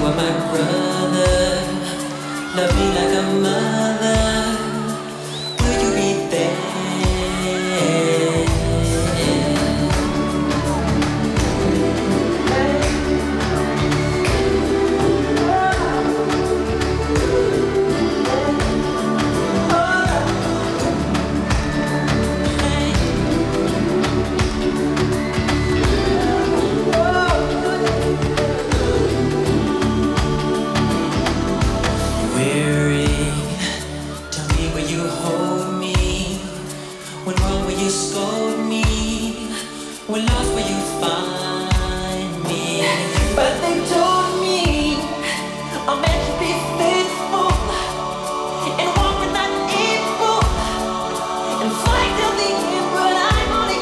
are my brother. Love me like a mother. Will you be there? When lost, will you find me? But they told me I'm meant to be faithful and walk with that evil and fight till the end, but I'm only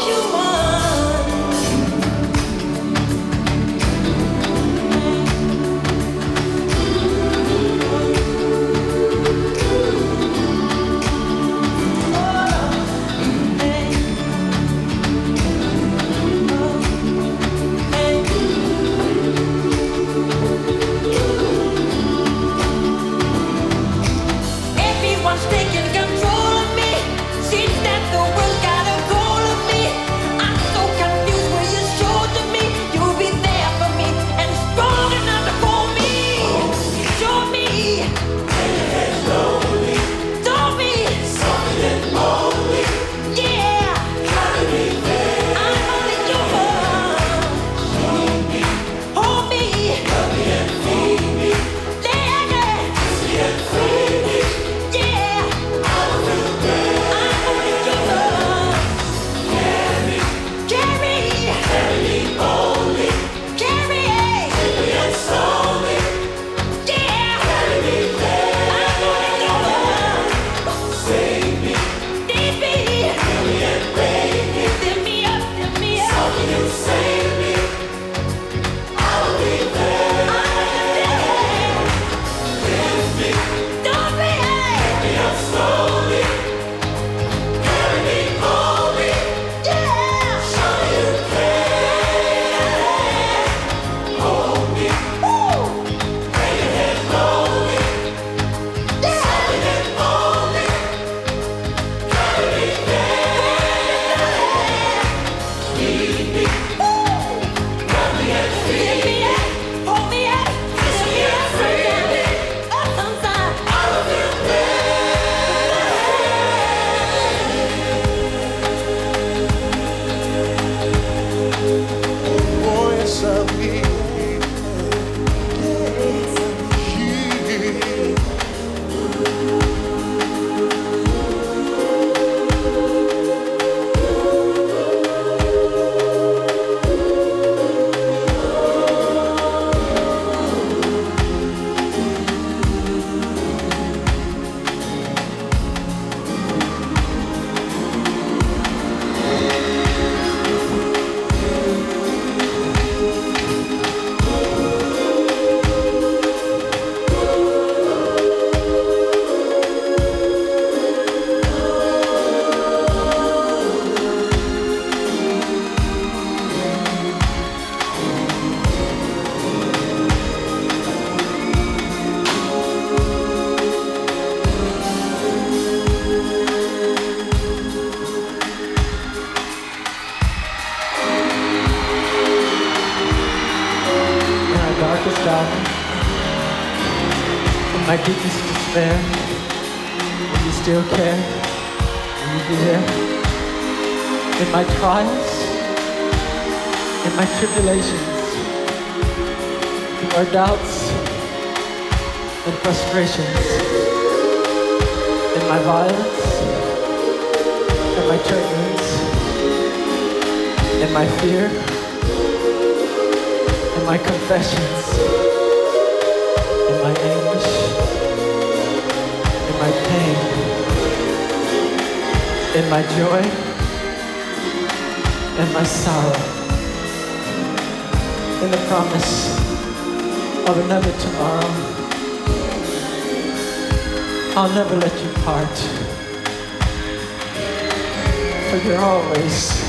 darkest hour, in my deepest despair, will you still care? Will you be there? In my trials, in my tribulations, in our doubts and frustrations, in my violence, in my turbulence, in my fear, in my confessions, in my anguish, in my pain, in my joy, in my sorrow, in the promise of another tomorrow. I'll never let you part, for you're always